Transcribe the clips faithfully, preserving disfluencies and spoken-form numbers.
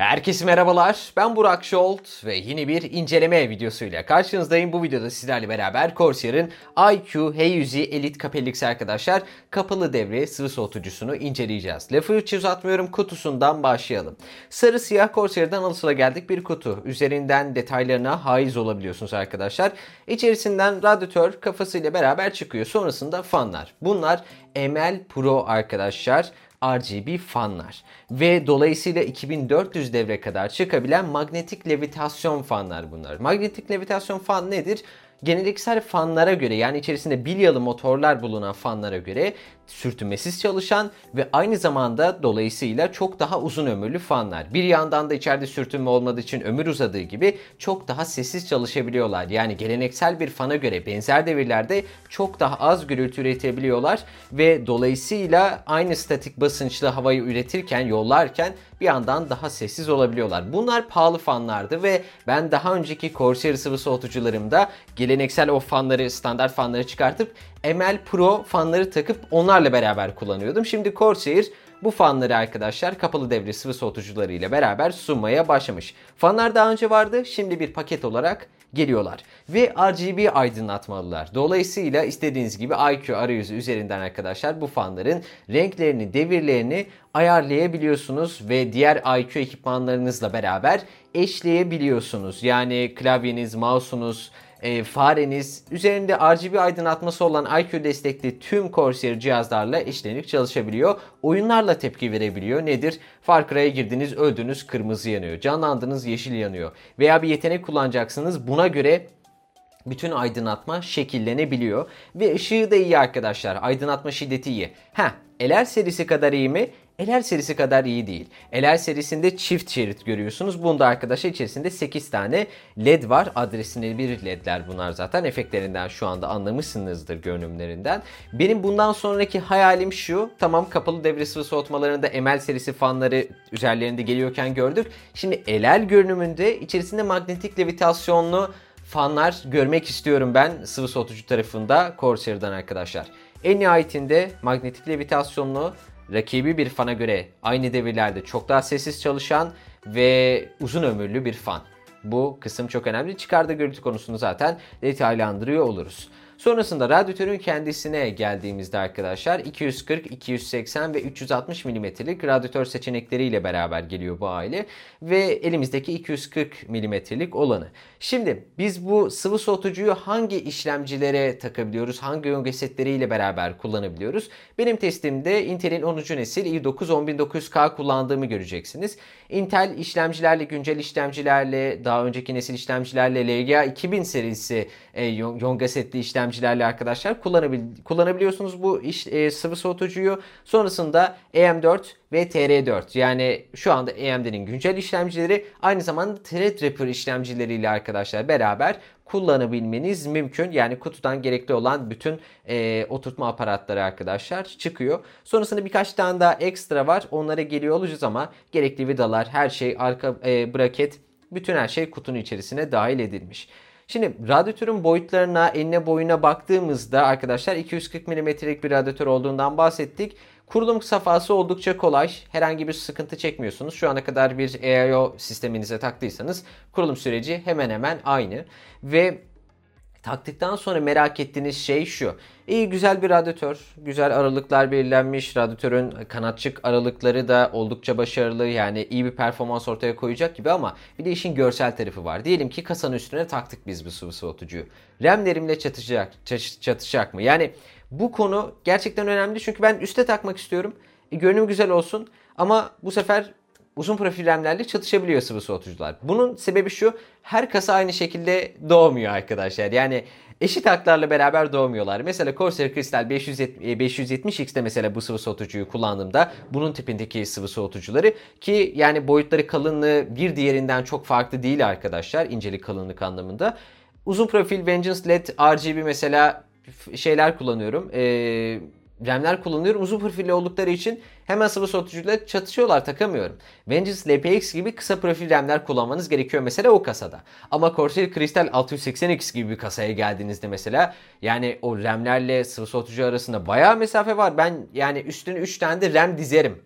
Herkese merhabalar, ben Burak Şolt ve yeni bir inceleme videosuyla karşınızdayım. Bu videoda sizlerle beraber Corsair'ın I Q H yüz Elite Capellix arkadaşlar kapalı devre sıvı soğutucusunu inceleyeceğiz. Lafı hiç uzatmıyorum, kutusundan başlayalım. Sarı siyah Corsair'dan alışıla geldik bir kutu. Üzerinden detaylarına haiz olabiliyorsunuz arkadaşlar. İçerisinden radyatör kafasıyla beraber çıkıyor. Sonrasında fanlar. Bunlar M L Pro arkadaşlar. R G B fanlar ve dolayısıyla iki bin dört yüz devre kadar çıkabilen magnetik levitasyon fanlar bunlar. Magnetik levitasyon fan nedir? Geleneksel fanlara göre, yani içerisinde bilyalı motorlar bulunan fanlara göre sürtünmesiz çalışan ve aynı zamanda dolayısıyla çok daha uzun ömürlü fanlar. Bir yandan da içeride sürtünme olmadığı için ömür uzadığı gibi çok daha sessiz çalışabiliyorlar. Yani geleneksel bir fana göre benzer devirlerde çok daha az gürültü üretebiliyorlar ve dolayısıyla aynı statik basınçlı havayı üretirken, yollarken bir yandan daha sessiz olabiliyorlar. Bunlar pahalı fanlardı ve ben daha önceki Corsair sıvı soğutucularımda geleneksel o fanları, standart fanları çıkartıp M L Pro fanları takıp onlarla beraber kullanıyordum. Şimdi Corsair bu fanları arkadaşlar kapalı devre sıvı soğutucuları ile beraber sunmaya başlamış. Fanlar daha önce vardı, şimdi bir paket olarak geliyorlar. Ve R G B aydınlatmalılar. Dolayısıyla istediğiniz gibi I Q arayüzü üzerinden arkadaşlar bu fanların renklerini, devirlerini ayarlayabiliyorsunuz ve diğer I Q ekipmanlarınızla beraber eşleyebiliyorsunuz. Yani klavyeniz, mouse'unuz, E, fareniz, üzerinde R G B aydınlatması olan I Q destekli tüm Corsair cihazlarla eşlenip çalışabiliyor. Oyunlarla tepki verebiliyor. Nedir? Far Cry'a girdiniz, öldünüz, kırmızı yanıyor. Canlandınız, yeşil yanıyor. Veya bir yetenek kullanacaksınız. Buna göre bütün aydınlatma şekillenebiliyor. Ve ışığı da iyi arkadaşlar. Aydınlatma şiddeti iyi. Heh, L R serisi kadar iyi mi? L R serisi kadar iyi değil. L R serisinde çift şerit görüyorsunuz. Bunda arkadaşlar içerisinde sekiz tane led var. Adresine bir ledler bunlar zaten. Efektlerinden şu anda anlamışsınızdır, görünümlerinden. Benim bundan sonraki hayalim şu. Tamam, kapalı devre sıvı soğutmalarında M L serisi fanları üzerlerinde geliyorken gördük. Şimdi L R görünümünde içerisinde magnetik levitasyonlu fanlar görmek istiyorum ben sıvı soğutucu tarafında Corsair'dan arkadaşlar. En nihayetinde magnetik levitasyonlu, rakibi bir fana göre aynı devirlerde çok daha sessiz çalışan ve uzun ömürlü bir fan. Bu kısım çok önemli. Çıkardığı gürültü konusunu zaten detaylandırıyor oluruz. Sonrasında radyatörün kendisine geldiğimizde arkadaşlar iki yüz kırk, iki yüz seksen ve üç yüz altmış milimetrelik radyatör seçenekleriyle beraber geliyor bu aile. Ve elimizdeki iki yüz kırk milimetrelik olanı. Şimdi biz bu sıvı soğutucuyu hangi işlemcilere takabiliyoruz? Hangi yonga setleriyle beraber kullanabiliyoruz? Benim testimde Intel'in onuncu nesil i dokuz on bin dokuz yüz K kullandığımı göreceksiniz. Intel işlemcilerle, güncel işlemcilerle, daha önceki nesil işlemcilerle, L G A iki bin serisi e, yonga setli işlemcilerle arkadaşlar kullanabil kullanabiliyorsunuz bu iş, e, sıvı soğutucuyu. Sonrasında A M dört ve T R dört, yani şu anda A M D'nin güncel işlemcileri aynı zamanda Threadripper işlemcileriyle arkadaşlar beraber kullanabilmeniz mümkün. Yani kutudan gerekli olan bütün e, oturtma aparatları arkadaşlar çıkıyor. Sonrasında birkaç tane daha ekstra var. Onlara geliyor olacağız ama gerekli vidalar, her şey, arka e, braket, bütün her şey kutunun içerisine dahil edilmiş. Şimdi radyatörün boyutlarına, enine boyuna baktığımızda arkadaşlar iki yüz kırk milimetrelik bir radyatör olduğundan bahsettik. Kurulum safhası oldukça kolay. Herhangi bir sıkıntı çekmiyorsunuz. Şu ana kadar bir A I O sisteminize taktıysanız kurulum süreci hemen hemen aynı. Ve taktıktan sonra merak ettiğiniz şey şu. İyi, güzel bir radyatör. Güzel aralıklar belirlenmiş. Radyatörün kanatçık aralıkları da oldukça başarılı. Yani iyi bir performans ortaya koyacak gibi ama bir de işin görsel tarafı var. Diyelim ki kasanın üstüne taktık biz bu sıvı soğutucuyu. RAM'lerimle çatışacak, çatışacak mı? Yani bu konu gerçekten önemli çünkü ben üste takmak istiyorum. E, görünüm güzel olsun ama bu sefer uzun profil RAM'lerle çatışabiliyor sıvı soğutucular. Bunun sebebi şu: her kasa aynı şekilde doğmuyor arkadaşlar. Yani eşit haklarla beraber doğmuyorlar. Mesela Corsair Crystal beş yüz yetmiş X'te mesela bu sıvı soğutucuyu kullandığımda bunun tipindeki sıvı soğutucuları, ki yani boyutları, kalınlığı bir diğerinden çok farklı değil arkadaşlar, incelik kalınlık anlamında. Uzun profil Vengeance L E D R G B mesela şeyler kullanıyorum. Eee RAM'ler kullanıyorum. Uzun profilli oldukları için hemen sıvı soğutucuyla çatışıyorlar, takamıyorum. Vengeance L P X gibi kısa profil RAM'ler kullanmanız gerekiyor mesela o kasada. Ama Corsair Crystal altı yüz seksen X gibi bir kasaya geldiğinizde mesela, yani o RAM'lerle sıvı soğutucu arasında bayağı mesafe var. Ben yani üstüne üç tane de RAM dizerim.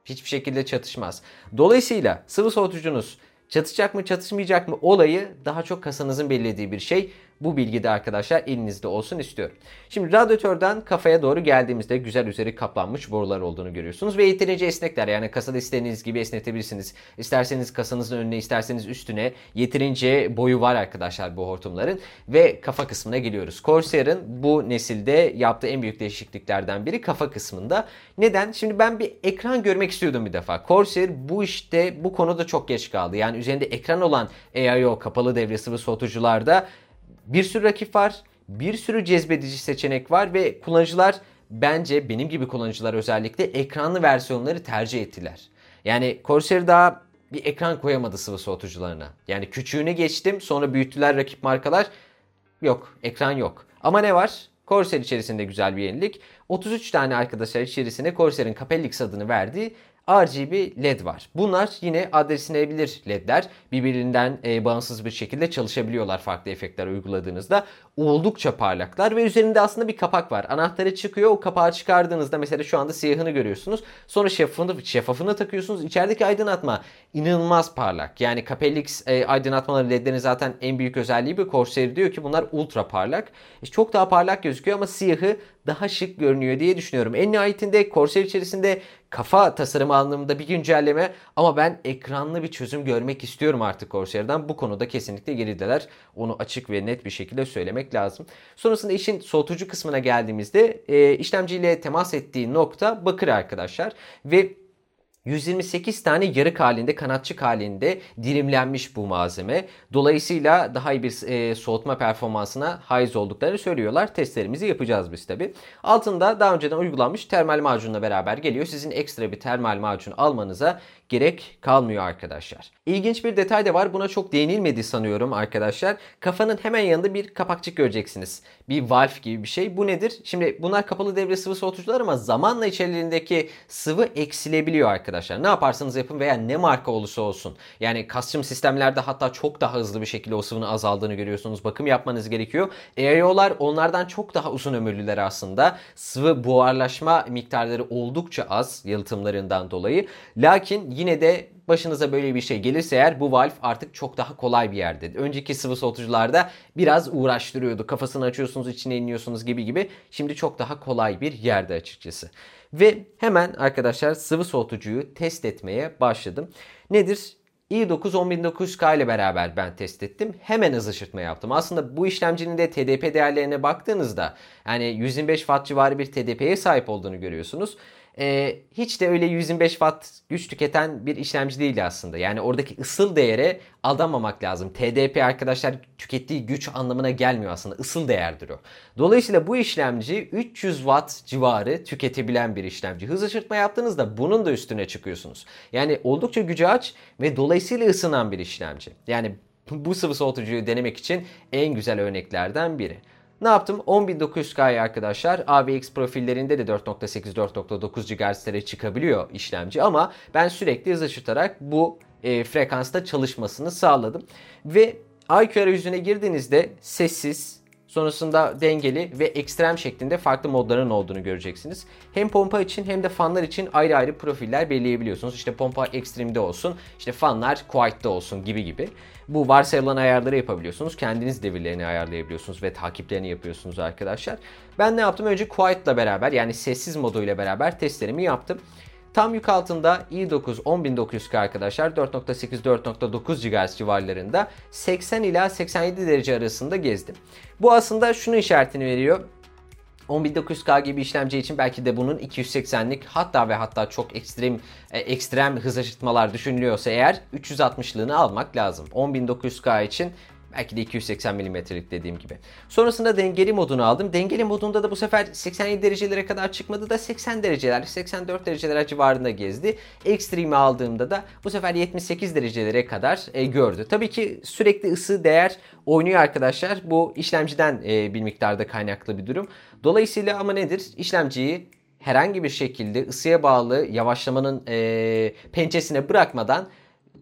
Hiçbir şekilde çatışmaz. Dolayısıyla sıvı soğutucunuz çatışacak mı çatışmayacak mı olayı daha çok kasanızın belirlediği bir şey. Bu bilgi de arkadaşlar elinizde olsun istiyorum. Şimdi radyatörden kafaya doğru geldiğimizde güzel üzeri kaplanmış borular olduğunu görüyorsunuz. Ve yeterince esnekler. Yani kasada istediğiniz gibi esnetebilirsiniz. İsterseniz kasanızın önüne, isterseniz üstüne yeterince boyu var arkadaşlar bu hortumların. Ve kafa kısmına geliyoruz. Corsair'ın bu nesilde yaptığı en büyük değişikliklerden biri kafa kısmında. Neden? Şimdi ben bir ekran görmek istiyordum bir defa. Corsair bu işte bu konuda çok geç kaldı. Yani üzerinde ekran olan A I O kapalı devre sıvı soğutucularda bir sürü rakip var, bir sürü cezbedici seçenek var ve kullanıcılar bence benim gibi kullanıcılar özellikle ekranlı versiyonları tercih ettiler. Yani Corsair daha bir ekran koyamadı sıvı soğutucularına. Yani küçüğünü geçtim, sonra büyüttüler rakip markalar. Yok, ekran yok. Ama ne var? Corsair içerisinde güzel bir yenilik. otuz üç tane arkadaşlar içerisine Corsair'in Capellix adını verdiği R G B led var. Bunlar yine adreslenebilir ledler. Birbirinden e, bağımsız bir şekilde çalışabiliyorlar farklı efektler uyguladığınızda. Oldukça parlaklar ve üzerinde aslında bir kapak var. Anahtarı çıkıyor. O kapağı çıkardığınızda mesela şu anda siyahını görüyorsunuz. Sonra şeffafını, şeffafını takıyorsunuz. İçerideki aydınlatma inanılmaz parlak. Yani Capellix e, aydınlatmaları ledlerin zaten en büyük özelliği bu. Corsair diyor ki bunlar ultra parlak. E, çok daha parlak gözüküyor ama siyahı daha şık görünüyor diye düşünüyorum. En nihayetinde Corsair içerisinde kafa tasarımı anlamında bir güncelleme ama ben ekranlı bir çözüm görmek istiyorum artık Corsair'dan. Bu konuda kesinlikle gerideler. Onu açık ve net bir şekilde söylemek lazım. Sonrasında işin soğutucu kısmına geldiğimizde e, işlemciyle temas ettiği nokta bakır arkadaşlar. Ve yüz yirmi sekiz tane yarık halinde, kanatçık halinde dilimlenmiş bu malzeme. Dolayısıyla daha iyi bir e, soğutma performansına haiz olduklarını söylüyorlar. Testlerimizi yapacağız biz tabi. Altında daha önceden uygulanmış termal macunla beraber geliyor. Sizin ekstra bir termal macun almanıza gerek kalmıyor arkadaşlar. İlginç bir detay da var. Buna çok değinilmedi sanıyorum arkadaşlar. Kafanın hemen yanında bir kapakçık göreceksiniz. Bir valve gibi bir şey. Bu nedir? Şimdi bunlar kapalı devre sıvı soğutucular ama zamanla içerilerindeki sıvı eksilebiliyor arkadaşlar. Ne yaparsanız yapın veya ne marka olursa olsun. Yani custom sistemlerde hatta çok daha hızlı bir şekilde o sıvının azaldığını görüyorsunuz. Bakım yapmanız gerekiyor. A I O'lar onlardan çok daha uzun ömürlüler aslında. Sıvı buharlaşma miktarları oldukça az yalıtımlarından dolayı. Lakin yine de başınıza böyle bir şey gelirse eğer bu valve artık çok daha kolay bir yerde. Önceki sıvı soğutucularda biraz uğraştırıyordu. Kafasını açıyorsunuz, içine iniyorsunuz gibi gibi. Şimdi çok daha kolay bir yerde açıkçası. Ve hemen arkadaşlar sıvı soğutucuyu test etmeye başladım. Nedir? i dokuz on bin dokuz yüz K ile beraber ben test ettim. Hemen hız ışırtma yaptım. Aslında bu işlemcinin de T D P değerlerine baktığınızda yani yüz yirmi beş watt civarı bir T D P'ye sahip olduğunu görüyorsunuz. Ee, hiç de öyle yüz yirmi beş watt güç tüketen bir işlemci değil aslında. Yani oradaki ısıl değere aldanmamak lazım. T D P arkadaşlar tükettiği güç anlamına gelmiyor aslında. Isıl değerdir o. Dolayısıyla bu işlemci üç yüz watt civarı tüketebilen bir işlemci. Hız ışırtma yaptığınızda bunun da üstüne çıkıyorsunuz. Yani oldukça gücü aç ve dolayısıyla ısınan bir işlemci. Yani bu sıvı soğutucuyu denemek için en güzel örneklerden biri. Ne yaptım? on bin dokuz yüz K'ya arkadaşlar A V X profillerinde de dört nokta sekiz dört nokta dokuz gigahertz'lere çıkabiliyor işlemci ama ben sürekli hız ışıtarak bu e, frekansta çalışmasını sağladım. Ve I Q arayüzüne girdiğinizde sessiz, sonrasında dengeli ve ekstrem şeklinde farklı modların olduğunu göreceksiniz. Hem pompa için hem de fanlar için ayrı ayrı profiller belirleyebiliyorsunuz. İşte pompa ekstremde olsun, işte fanlar quiet'te olsun gibi gibi. Bu varsayılan ayarları yapabiliyorsunuz. Kendiniz devirlerini ayarlayabiliyorsunuz ve takiplerini yapıyorsunuz arkadaşlar. Ben ne yaptım? Önce quiet'la beraber yani sessiz moduyla beraber testlerimi yaptım. Tam yük altında i dokuz on bin dokuz yüz K arkadaşlar dört nokta sekiz dört nokta dokuz gigahertz civarlarında seksen ila seksen yedi derece arasında gezdim. Bu aslında şunu işaretini veriyor. on bin dokuz yüz K gibi işlemci için belki de bunun iki yüz seksenlik hatta ve hatta çok ekstrem e, ekstrem hız aşırtmalar düşünülüyorsa eğer üç yüz altmışlığını almak lazım. on bin dokuz yüz K için belki de iki yüz seksen milimetrelik dediğim gibi. Sonrasında dengeli modunu aldım. Dengeli modunda da bu sefer seksen yedi derecelere kadar çıkmadı da seksen dereceler, seksen dört dereceler civarında gezdi. Extreme'i aldığımda da bu sefer yetmiş sekiz derecelere kadar e, gördü. Tabii ki sürekli ısı değer oynuyor arkadaşlar. Bu işlemciden e, bir miktarda kaynaklı bir durum. Dolayısıyla ama nedir? İşlemciyi herhangi bir şekilde ısıya bağlı yavaşlamanın e, pençesine bırakmadan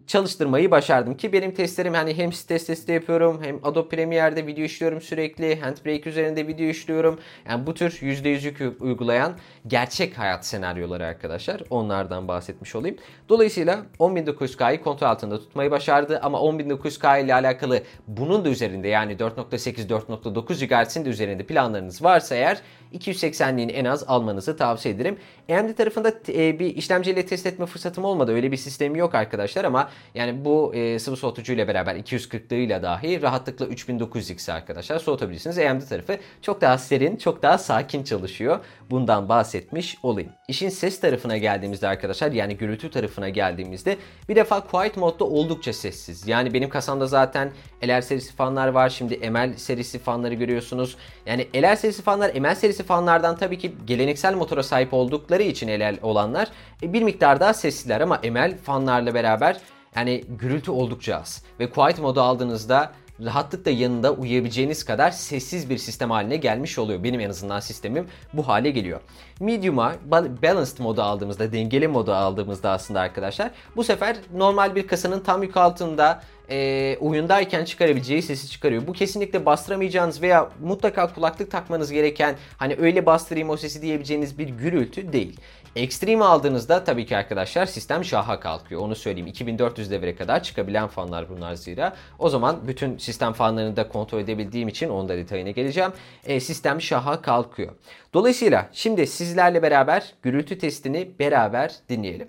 çalıştırmayı başardım ki benim testlerim hani hem stres testi yapıyorum hem Adobe Premiere'de video işliyorum sürekli. Handbrake üzerinde video işliyorum. Yani bu tür yüzde yüz yük uygulayan gerçek hayat senaryoları arkadaşlar. Onlardan bahsetmiş olayım. Dolayısıyla on bin dokuz yüz K'yı kontrol altında tutmayı başardı ama on bin dokuz yüz K ile alakalı bunun da üzerinde yani dört nokta sekiz dört nokta dokuz gigahertz'in de üzerinde planlarınız varsa eğer iki yüz seksenliğini en az almanızı tavsiye ederim. A M D tarafında e, bir işlemciyle test etme fırsatım olmadı. Öyle bir sistemi yok arkadaşlar ama yani bu e, sıvı soğutucuyla beraber iki yüz kırklığıyla dahi rahatlıkla üç bin dokuz yüz X'i arkadaşlar soğutabilirsiniz. A M D tarafı çok daha serin, çok daha sakin çalışıyor. Bundan bahsetmiş olayım. İşin ses tarafına geldiğimizde arkadaşlar yani gürültü tarafına geldiğimizde bir defa Quiet modda oldukça sessiz. Yani benim kasamda zaten L R serisi fanlar var. Şimdi M L serisi fanları görüyorsunuz. Yani L R serisi fanlar M L serisi fanlardan tabii ki geleneksel motora sahip oldukları için L L olanlar bir miktar daha sesliler ama M L fanlarla beraber yani gürültü oldukça az. Ve Quiet modu aldığınızda rahatlıkla yanında uyuyabileceğiniz kadar sessiz bir sistem haline gelmiş oluyor. Benim en azından sistemim bu hale geliyor. Medium'a Balanced modu aldığımızda, dengeli modu aldığımızda aslında arkadaşlar bu sefer normal bir kasanın tam yük altında e, oyundayken çıkarabileceği sesi çıkarıyor. Bu kesinlikle bastıramayacağınız veya mutlaka kulaklık takmanız gereken hani öyle bastırayım o sesi diyebileceğiniz bir gürültü değil. Extreme aldığınızda tabii ki arkadaşlar sistem şaha kalkıyor. Onu söyleyeyim. iki bin dört yüz devre kadar çıkabilen fanlar bunlar zira. O zaman bütün sistem fanlarını da kontrol edebildiğim için onun da detayına geleceğim. E, sistem şaha kalkıyor. Dolayısıyla şimdi sizlerle beraber gürültü testini beraber dinleyelim.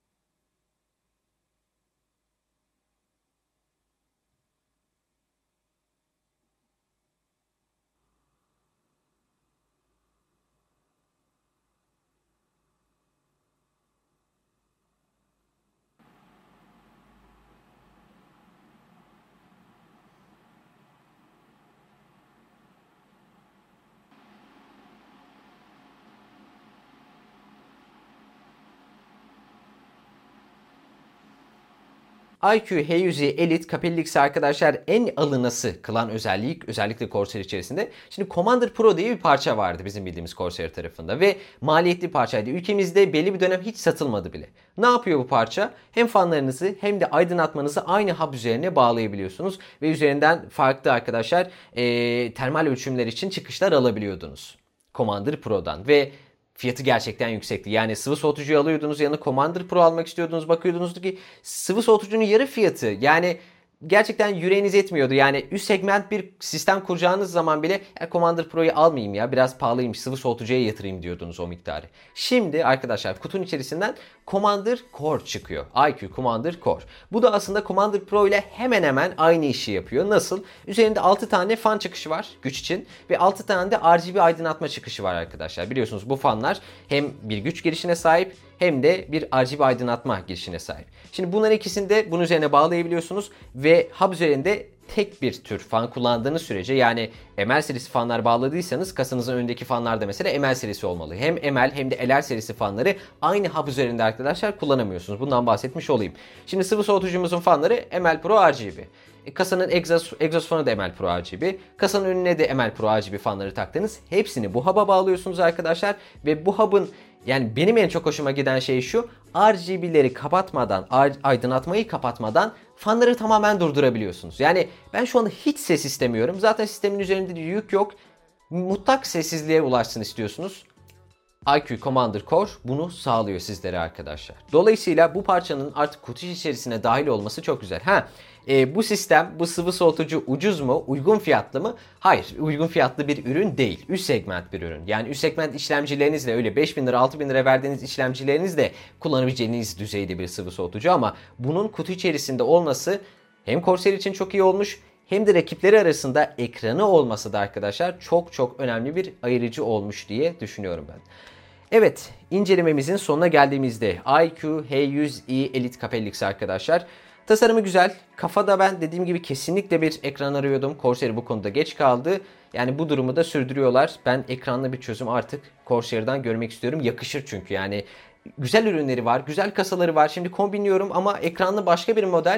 I Q H yüz Elite Capellix arkadaşlar en alınası kılan özellik özellikle Corsair içerisinde. Şimdi Commander Pro diye bir parça vardı bizim bildiğimiz Corsair tarafında ve maliyetli parçaydı. Ülkemizde belli bir dönem hiç satılmadı bile. Ne yapıyor bu parça? Hem fanlarınızı hem de aydınlatmanızı aynı hub üzerine bağlayabiliyorsunuz ve üzerinden farklı arkadaşlar e, termal ölçümler için çıkışlar alabiliyordunuz Commander Pro'dan ve fiyatı gerçekten yüksekti. Yani sıvı soğutucuyu alıyordunuz, yanına Commander Pro almak istiyordunuz. Bakıyordunuz ki sıvı soğutucunun yarı fiyatı. Yani gerçekten yüreğiniz etmiyordu. Yani üst segment bir sistem kuracağınız zaman bile ya Commander Pro'yu almayayım ya biraz pahalıymış sıvı soğutucuya yatırayım diyordunuz o miktarı. Şimdi arkadaşlar kutunun içerisinden Commander Core çıkıyor. I Q Commander Core. Bu da aslında Commander Pro ile hemen hemen aynı işi yapıyor. Nasıl? Üzerinde altı tane fan çıkışı var güç için ve altı tane de R G B aydınlatma çıkışı var arkadaşlar. Biliyorsunuz bu fanlar hem bir güç girişine sahip hem de bir R G B aydınlatma girişine sahip. Şimdi bunların ikisini de bunun üzerine bağlayabiliyorsunuz ve hub üzerinde tek bir tür fan kullandığınız sürece yani M L serisi fanlar bağladıysanız kasanızın önündeki fanlar da mesela M L serisi olmalı. Hem M L hem de L R serisi fanları aynı hub üzerinde arkadaşlar kullanamıyorsunuz. Bundan bahsetmiş olayım. Şimdi sıvı soğutucumuzun fanları M L Pro R G B. E, kasanın egzoz, egzoz fanı da M L Pro R G B. Kasanın önüne de M L Pro R G B fanları taktınız. Hepsini bu hub'a bağlıyorsunuz arkadaşlar ve bu hub'ın yani benim en çok hoşuma giden şey şu. R G B'leri kapatmadan, aydınlatmayı kapatmadan fanları tamamen durdurabiliyorsunuz. Yani ben şu anda hiç ses istemiyorum. Zaten sistemin üzerinde de yük yok. Mutlak sessizliğe ulaşsın istiyorsunuz. I Q Commander Core bunu sağlıyor sizlere arkadaşlar. Dolayısıyla bu parçanın artık kutu içerisine dahil olması çok güzel. Ha, e, bu sistem, bu sıvı soğutucu ucuz mu, uygun fiyatlı mı? Hayır, uygun fiyatlı bir ürün değil. Üst segment bir ürün. Yani üst segment işlemcilerinizle öyle beş bin lira, altı bin lira verdiğiniz işlemcilerinizle kullanabileceğiniz düzeyde bir sıvı soğutucu ama bunun kutu içerisinde olması hem Corsair için çok iyi olmuş hem de rakipleri arasında ekranı olması da arkadaşlar çok çok önemli bir ayırıcı olmuş diye düşünüyorum ben. Evet, incelememizin sonuna geldiğimizde I Q H yüz E Elite Capellix arkadaşlar. Tasarımı güzel. Kafada ben dediğim gibi kesinlikle bir ekran arıyordum. Corsair bu konuda geç kaldı. Yani bu durumu da sürdürüyorlar. Ben ekranlı bir çözüm artık Corsair'dan görmek istiyorum. Yakışır çünkü yani güzel ürünleri var, güzel kasaları var. Şimdi kombinliyorum ama ekranlı başka bir model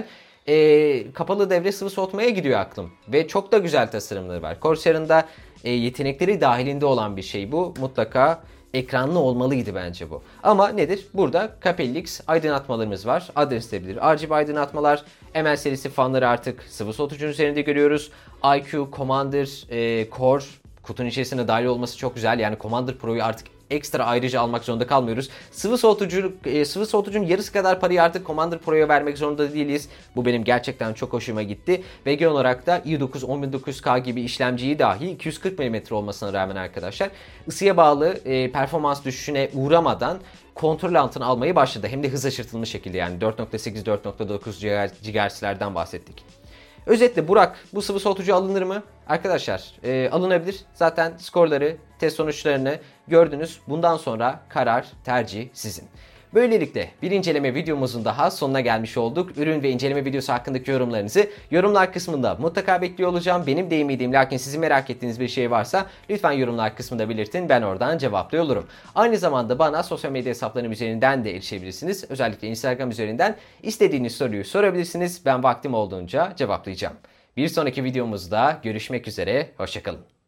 e, kapalı devre sıvı soğutmaya gidiyor aklım. Ve çok da güzel tasarımları var. Corsair'ın da e, yetenekleri dahilinde olan bir şey bu. Mutlaka ekranlı olmalıydı bence bu. Ama nedir? Burada Capellix aydınlatmalarımız var. Adresilebilir R G B aydınlatmalar. M L serisi fanları artık sıvı soğutucunun üzerinde görüyoruz. I Q, Commander, e, Core kutunun içerisine dahil olması çok güzel. Yani Commander Pro'yu artık ekstra ayrıca almak zorunda kalmıyoruz. Sıvı soğutucu, e, sıvı soğutucunun yarısı kadar parayı artık Commander Pro'ya vermek zorunda değiliz. Bu benim gerçekten çok hoşuma gitti. Ve genel olarak da i dokuz on bin dokuz yüz K gibi işlemciyi dahi iki yüz kırk milimetre olmasına rağmen arkadaşlar ısıya bağlı e, performans düşüşüne uğramadan kontrol altına almayı başladı. Hem de hız aşırtılmış şekilde, yani dört nokta sekiz dört nokta dokuz gigahertz'lerden bahsettik. Özetle Burak, bu sıvı soğutucu alınır mı? Arkadaşlar e, alınabilir. Zaten skorları, test sonuçlarını gördünüz. Bundan sonra karar, tercih sizin. Böylelikle bir inceleme videomuzun daha sonuna gelmiş olduk. Ürün ve inceleme videosu hakkındaki yorumlarınızı yorumlar kısmında mutlaka bekliyor olacağım. Benim değmediğim lakin sizin merak ettiğiniz bir şey varsa lütfen yorumlar kısmında belirtin. Ben oradan cevaplıyor olurum. Aynı zamanda bana sosyal medya hesaplarım üzerinden de erişebilirsiniz. Özellikle Instagram üzerinden istediğiniz soruyu sorabilirsiniz. Ben vaktim olduğunca cevaplayacağım. Bir sonraki videomuzda görüşmek üzere. Hoşça kalın.